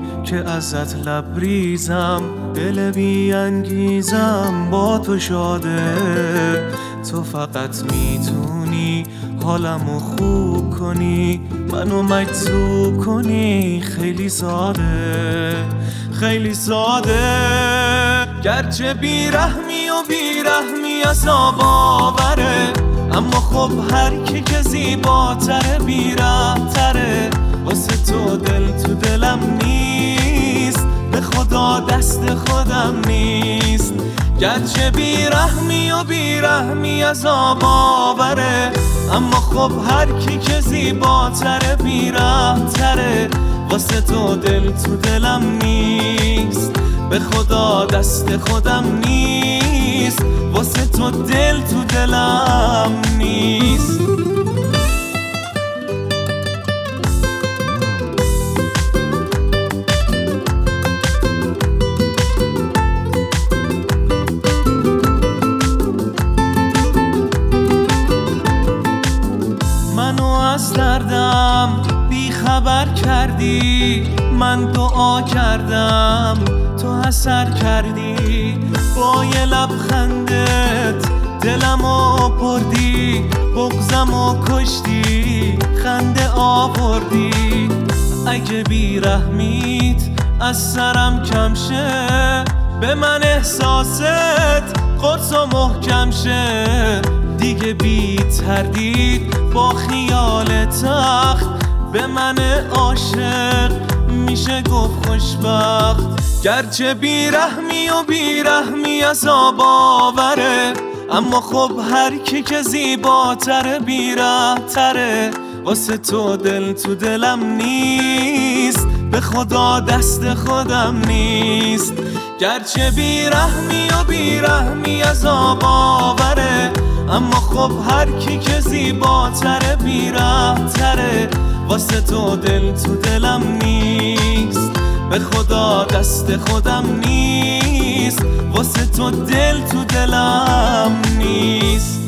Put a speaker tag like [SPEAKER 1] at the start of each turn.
[SPEAKER 1] که ازت لبریزم، دل بی انگیزم با تو شاده. تو فقط میتونی حالمو خوب کنی، منو مجذوب کنی. خیلی ساده، خیلی ساده. گرچه بیرحمی و بیرحمی عذاب آوره، اما خب هر کی که زیباتره بیرحم‌تره. واسه تو دل تو دلم نیست، به خدا دست خودم نیست. گرچه بیرحمی و بیرحمی عذاب آوره، اما خب هر کی که زیباتره بیرحم‌تره. واسه تو دل تو دلم نیست، به خدا دست خودم نیست. واسه تو دل تو دلم نیست. منو از دردم بی خبر کردی، من دعا کردم تو اثر کردی. با یه لبخندت دلمو بردی، بغضمو کشتی، خنده آوردی. اگه بیرحمیت از سرم کم شه، به من احساست قرص و محکم شه. دیگه بی تردید با خیال تخت، به من عاشق میشه گفت خوشبخت. گرچه بیرحمی و بیرحمی عذاب آوره، اما خب هر کی که زیباتره بیرحم‌تره. واسه تو دل تو دلم نیست، به خدا دست خودم نیست. گرچه بیرحمی و بیرحمی عذاب آوره، اما خب هر کی که زیباتره بیرحم‌تره. واسه تو دل تو دلم نیست، به خدا دست خودم نیست. واسه تو دل تو دلم نیست.